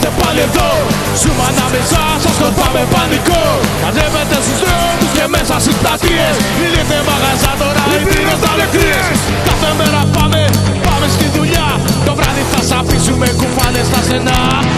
είμαστε πάλι εδώ. Ζούμε ανάμεσα σας, κορπάμε πανικό. Μαζεύετε στους δρόμους και μέσα στις πλατείες. Είτε μαγαζά τώρα, είτε νοσταλεκρίες. Κάθε μέρα πάμε στη δουλειά. Το βράδυ θα σ' αφήσουμε κουφάνες στα στενά.